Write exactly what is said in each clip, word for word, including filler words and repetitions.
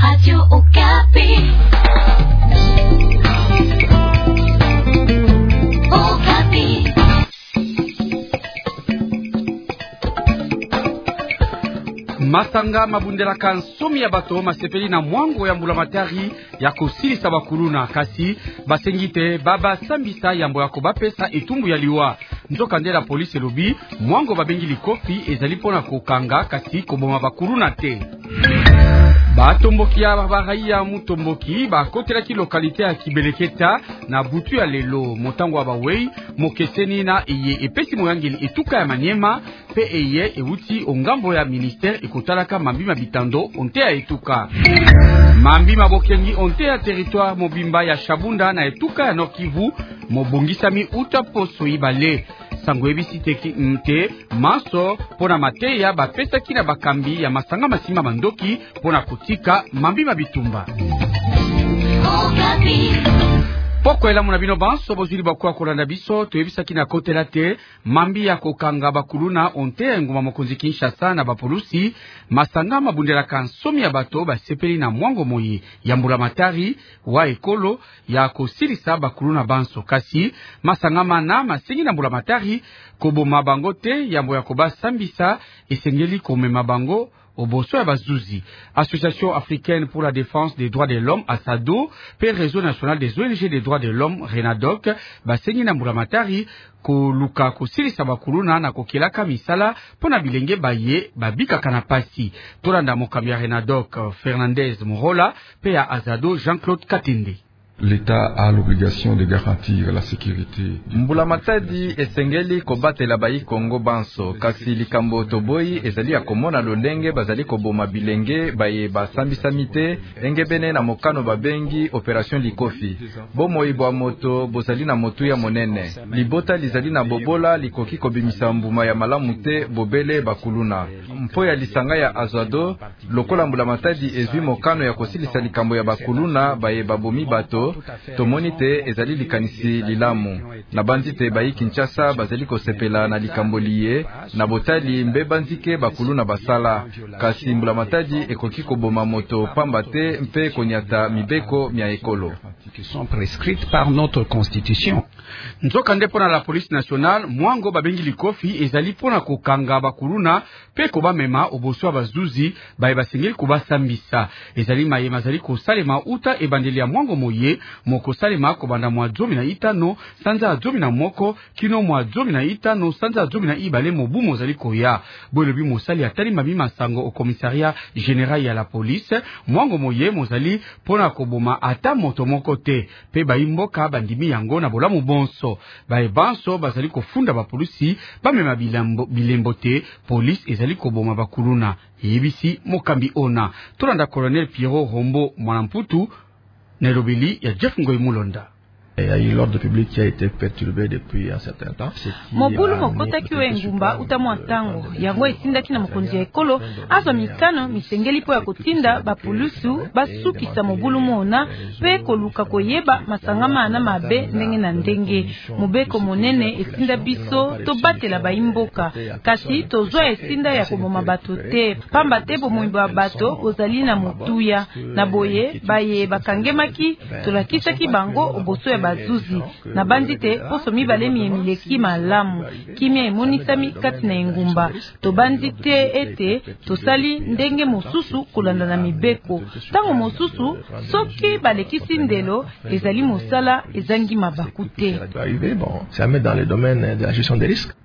Radio Okapi. Okapi. Masanga mabundela kansomi ya bato masepeli na mwango ya mbulamatari ya kosilisa bakuluna kasi basengite baba sambisa yambo ya kobapesa etumbu ya liwa nzoka ndela polisi lobi mwango babengi likofi ezali pona kokanga kasi koboma bakuluna te. Batomboki ya barai ya mutomboki bakotelaki lokalite ya Kibeleketa na butu ya lelo motango wa bawei mokeseni na eye epesi moyangeli etuka ya Maniema pe eye euti ongambo ya ministere ekotalaka mambima bitando onte ya etuka mambima bokengi onte ya territoire mobimba ya Shabunda na etuka ya Nord Kivu mobongisami uta poso ibale sango ebisi teki mte maso pona mateya bapesaki na bakambi ya masanga masima mandoki pona kutika mambima bitumba. Poko ela muna bino banso bozuli bakwa kolanda biso toyebisaki na kotela te mambi ya kokanga bakuluna onte nguma mokonzi Kinshasa na bapolusi masanga mabundela kansomi ya bato basepeli na mwango moyi ya mbulamatari wa ekolo ya kosilisa bakuluna banso kasi masanga mana masengi na mbulamatari koboma bango te yambo ya kobasambisa esengeli komema bango Oboso ya bazuzi. Association africaine pour la défense des droits de l'homme Asado pe réseau national des O N G des droits de l'homme Renadoc basengi na mbulamatari koluka kosilisa bakuluna na kokelaka misala pona bilenge baye babika kana pasi tolanda mokambi ya Renadoc Fernandez Morola pe ya Azado Jean-Claude Katende. L'État a l'obligation de garantir la sécurité. Mbulamatadi esengeli kobatela bayi Kongo banso kasi likambo toboyi ezali akomona lolenge bazali koboma bilenge baye basambisa mite engebene na mokano babengi opération likofi bomoyi bwa moto bozali na motu ya monene libota lizali na bobola likoki kobimisa mbuma ya malamu te bobele bakuluna mpo ya lisanga ya Azado lokola Mbulamatadi ezwi mokano ya kosilisa likambo ya bakuluna baye babomi bato tomoni te ezali likanisi lilamu na bandite bayi Kinshasa bazali kosepela na likambo liye na botali mbe banzike bakulu na basala kasi Mbulamatadi ekoki koboma moto pamba te mpe konyata mibeko mia ekolo qui sont prescrites par notre constitution. Nzoka nde pona la police nationale mwango babengi likofi ezali pona kokanga bakuluna pe kobamema oboso bazuzi baye basengeli kobasambisa ezali maye mazali kosalema uta ebandeli ya mwango moye moko salema kobanda mwa zomi na itano sanza zomi na moko kino mwa zomi na itano sanza zomi na ibale mobumo zali koya bolobi mosali atali mabi masango au commissariat général ya la police mwango moye mozali pona koboma ata moto moko te pe bayimboka bandimi yango na bolamu bonso bae banso bazali kofunda ba polisi bamema bilembo bilembo te police ezali koboma bakuluna yebisi mokambi ona tolanda colonel Pierrot Rombo Mwanamputu Nairobili ya Jeff Ngoy Mulonda. Il y a eu l'ordre public qui a été perturbé depuis un certain temps. Mobulu mokotaki we ngumba utamwa tango yango etindaki na mokonzi ya ekolo azwa mikano misengeli po ya kotinda bapulusu basukisa mobulu mona pe koluka koyeba masangama na mabe ndenge na ndenge mobeko monene etinda biso tobatela baimboka kasi tozwa etinda ya koboma bato te pamba te bomoi ba bato ozali na mutuya na boye baye bakangemaki tolakisaki bango oboso ya bazuzi na bandite poso mibale mileki malamu kimia emonisami kati na engumba to bandite ete tosali ndenge mosusu kolanda na mibeko tango mosusu soki balekisi ndelo ezali mosala ezangi mabaku te. Ça met dans le domaine de la gestion des risques.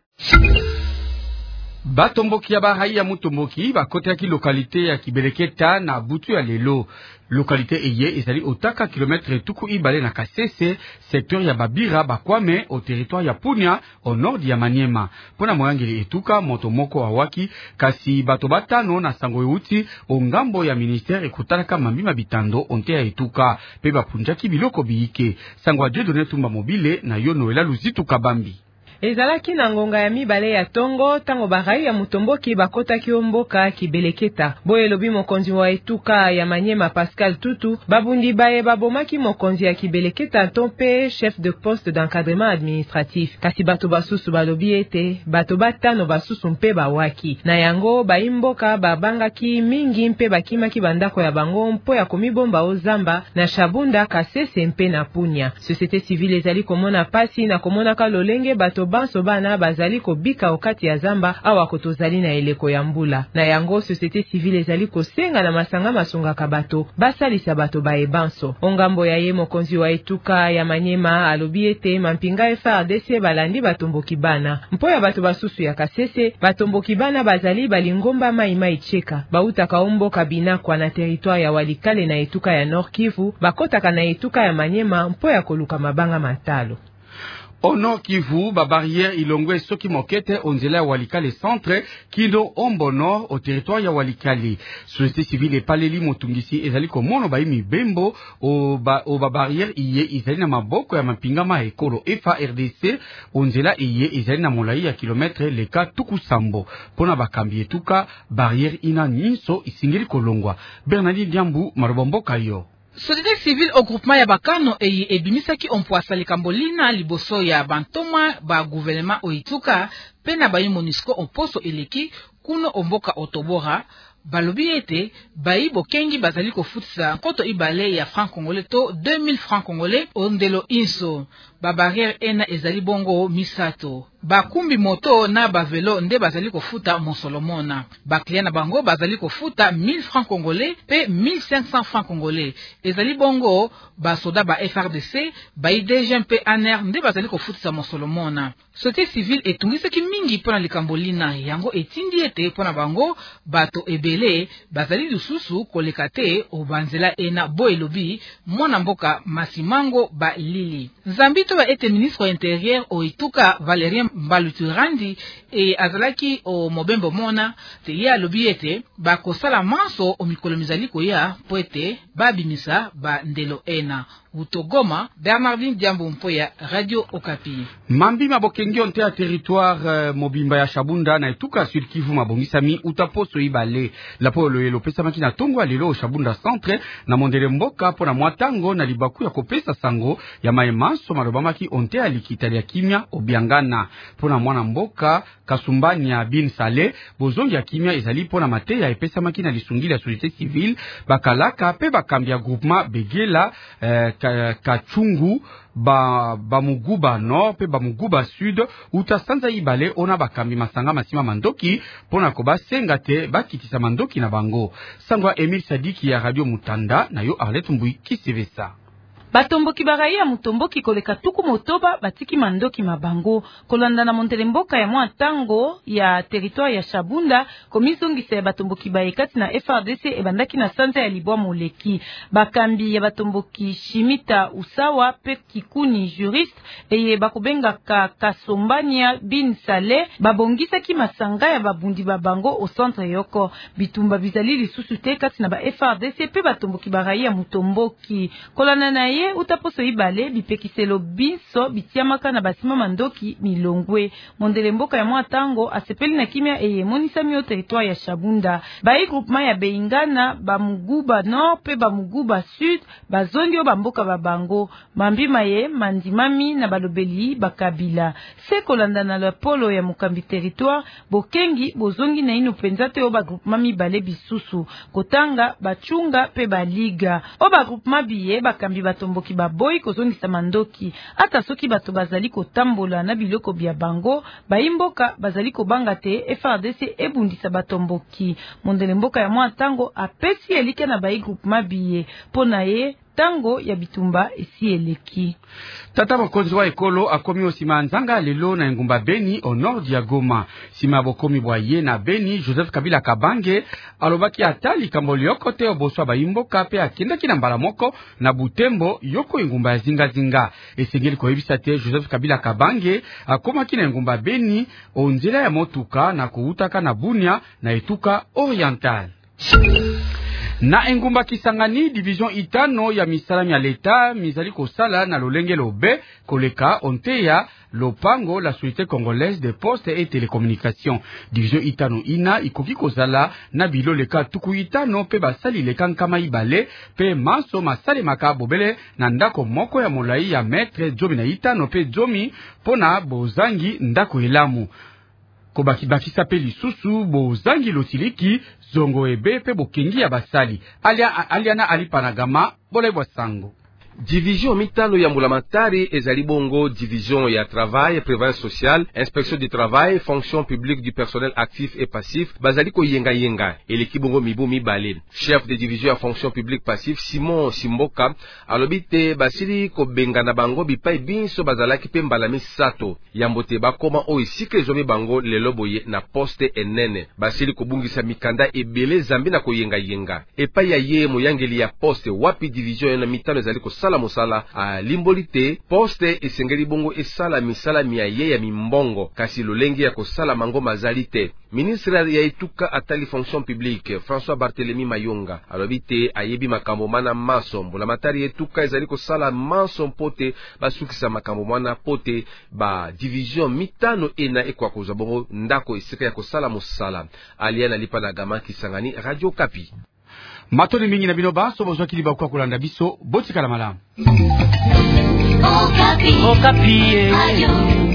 Batomboki ya barai ya mutomboki bakoteaki lokalite ya Kibeleketa na butu ya lelo lokalite eye ezali otaka kilometre tuku ibale na Kasese secteur ya Babira bakwame au territoire ya Punya au nord ya Maniema pona moyangeli etuka moto moko awaki kasi bato batano na sango euti ongambo ya ministère ekotalaka mambima bitando onte ya etuka pe bapunjaki biloko biike sango adje donné tumba mobile na yo Noela Luzitu Kabambi. ezalaki na ngonga ya mibale ya tongo tango barai ya Mutomboki bakotaki omboka Kibeleketa. Boye lobi mokonzi wa etuka ya Manyema Pascal Tutu babundi baye babomaki mokonzi ya Kibeleketa tompe chef de poste d'encadrement administratif. Kasi bato basusu balobi ete bato batano basusu mpe bawaki. Na yango baimboka babangaki mingi mpe bakimaki bandako ya bango mpo ya komibomba ozamba na Shabunda Kasese mpe na Punya. Société civile ezali komona pasi na komona ka lolenge bato banso bana bazali kobika okati ya zamba awa kotozali na eleko ya mbula. Na yango société civile ezali kosenga na masanga masungaka bato basalisa bato bae banso. Ongambo ya ye mokonzi wa etuka ya Manyema alobi ete mampinga F A R D C balandi batomboki bana. Mpo ya bato basusu ya Kasese batomboki bana bazali balingomba mai mai cheka. Bautaka omboka binakwa na territoire ya Walikale na etuka ya Nord Kivu bakotaka na etuka ya Manyema mpo ya koluka mabanga matalo. Ono Kivu ba barrière ilongwe soki mokete onzela Walikale centre kino ombo nord au territoire ya Walikale. Société civile paleli motungisi ezali komono ba imi bembo o ba o ba barrière iye izali na maboko ya mapingama ekolo F A R D C onzela iye izali na molai ya kilometre leka tukusambo pona bakambi etuka barrière ina nyinso isingeli kolongwa. Bernardine Diambu marobomboka yo. Société civile au groupement ya bakano eyi ebimisaki ompoasa likambolina liboso ya bantoma ba gouvernement oituka pena bayi MONUSCO omposo eleki kuno omboka otobora balobi ete bayi bokengi bazali kofutisa nkoto ibale ya franc congolais to deux mille francs congolais ondelo inso ba barrière ena ezali bongo misato bakumbi moto na bavelo nde bazali kofuta monsolomona baklia na bango bazali kofuta mille francs congolais pe mille cinq cents francs congolais ezali bongo basoda ba F R D C bayi D G M pe A N R nde bazali kofutisa monsolomona. Société civile etungisaki mingi pona likambolina yango etindi ete pona bango bato ebele bazali lususu kolekate obanzela ena bo elobi mwana mboka Masimango ba Lili. Nzambito ba ete ministre wa intérieur oituka Valérien Mbaluturandi e azalaki o mobembo mona te ya lobi ete ba kosala manso o mikolo mizali koya po ete babimisa ba ndelo ena. Utogoma, Bernardine Diambu mpoya Radio Okapi. Mambi mabokengi onte ya territoire uh, mobimba ya Shabunda na etuka Sud Kivu mabongisami utaposo ibale. Lapo lo yelo pesa maki na tongo alelo Shabunda centre na mondele mboka pona mwatango na libaku ya kopesa sango ya maemanso marobamaki onte ya likitali ya kimia obiangana. Pona mwana mboka Kasumbani ya Bin Saleh bozongi ya kimia ezali pona mate ya epesa maki na lisungili ya société civile bakalaka pe bakambia groupement Begela eh, Kachungu ba Bamuguba Nord pe Bamuguba Sud utasanza ibale ona bakambi masanga masima mandoki pona ko basenga te bakitisa mandoki na bango. Sangwa Emile Sadiki ya Radio Mutanda na yo Arlette Mbui kisivesa. Batomboki barayi ya Mutomboki koleka tuku motoba batiki mandoki mabango kolanda na montelemboka ya mwa tango ya territoire ya Shabunda komisongisa ya batomboki bayekati na F R D C ebandaki na santa ya Libwa Moleki. Bakambi ya batomboki Shimita Usawa pe Kikuni juriste eye bakubenga ka Kasombania Bin Saleh babongisa ki masanga ya babundi babango au centre yoko bitumba bizali lisusu te kati na ba F R D C pe batomboki barayi ya Mutomboki kolanda na ye utaposo ibale bipekiselo biso bitiamaka na basima mandoki milongwe mondele mboka ya mwa tango asepeli na kimia eye monisa mio territoire ya Shabunda bayi groupement ya Beingana Bamuguba Nord pe Bamuguba Sud bazongi o bamboka babango mambima ye mandimami na balobeli bakabila se kolanda na la polo ya mukambi territoire bokengi bozongi na ino penzate o ba groupement mibale bisusu kotanga bachunga pe baliga o ba groupement biye bakambi bato mboki baboyi kozongisa mandoki ata soki bato bazali kotambola na biloko bya bango baimboka bazali kobanga te F R D C ebundisa batomboki mondele mboka ya mwa tango apesi elike na bayi groupement biye pona ye tango ya bitumba esi eleki. Tata mokonzi wa ekolo akomi osima nzanga lelo na ngumba Beni au nord ya Goma. Sima bokomi bwaye na Beni Joseph Kabila Kabange alobaki atali kamboli yoko te oboswa baimboka pe akendaki na mbala moko na Butembo yoko ngumba ya zinga zinga. Esengeli koyebisa te Joseph Kabila Kabange akomaki na ngumba Beni onzela ya motuka na kuutaka na Bunia na etuka oriental. Na engumba Kisangani, division itano ya misalami ya leta mizali kosala na lolenge lobe koleka onteya lopango la Société Congolaise des Postes et Télécommunications. Division itano ina ikoki kozala na bilo leka tuku itano pe basali leka nkama ibale pe maso masale maka bobele na ndako moko ya molai ya metre jomi na itano pe jomi pona bozangi ndako elamu. Kobaki bafisa pe lisusu bozangi lotiliki zongo ebe pe bokengi ya basali. Alia, aliana alipanagama bole bwasango. Division mitano ya Mbulamatari ezali bongo division ya travail, prévoyance sociale, inspection du travail, fonction publique du personnel actif et passif, bazali ko yenga yenga, eleki bongo mibu mibale. Chef de division ya fonction publique passif Simon Simboka alobite basili ko benga na bango bipai binso bazalaki pe mbala misato. Yambote bakoma o isike zomi bango lelo boye na poste enene. Basili ko bungisa mikanda ebele zambi na ko yenga yenga. Epa ya ye moyangeli ya poste wapi division ya mitano ezali ko sala musala a limbolite poste esengeli bongo esala misala miya ye ya mimbongo kasi lolenge ya kosala mango mazalite. Ministre ya etuka atali fonction publique François Barthélemy Mayonga alobite ayebi makambo mana maso Mbulamatari etuka ezali kosala maso mpote basukisa makambo mana pote ba division mitano ena ekwa koza bongo ndako esika ya kosala musala. Aliana lipa na gama Kisangani, Radio Kapi. Matoni mingi na binoba so bozwa kiliba kwa kulanda biso botika la malamu. Okapi. Okapi.